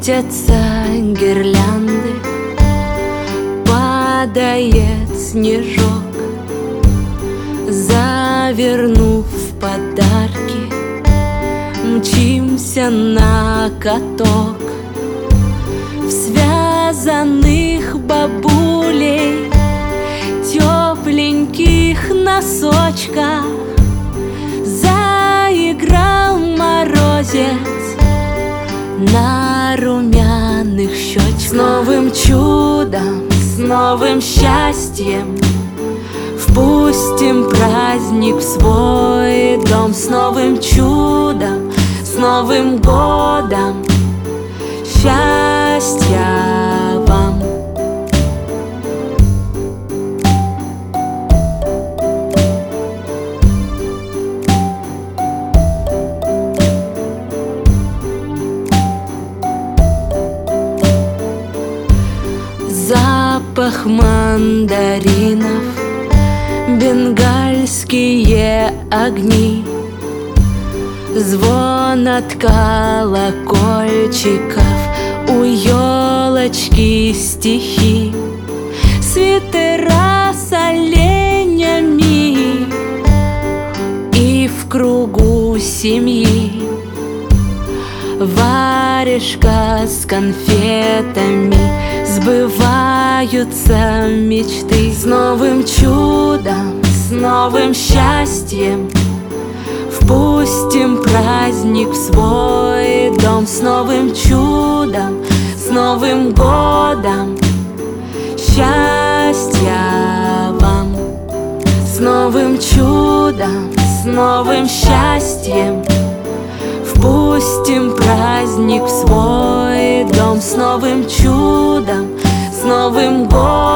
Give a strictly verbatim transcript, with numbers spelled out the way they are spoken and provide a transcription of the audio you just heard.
Крутятся гирлянды, падает снежок. Завернув в подарки, мчимся на каток. В связанных бабулей тепленьких носочках заиграл морозец на румяных щечках. С новым чудом, с новым счастьем впустим праздник в свой дом. С новым чудом, с Новым годом, счастья вам! Запах мандаринов, бенгальские огни, звон от колокольчиков, у елочки стихи, свитера с оленями и в кругу семьи варежка с конфетами. Сбываются мечты. С новым чудом, с новым счастьем впустим праздник в свой дом. С новым чудом, с Новым годом, счастья вам! С новым чудом, с новым счастьем впустим праздник в свой дом. С новым чудом, с Новым годом,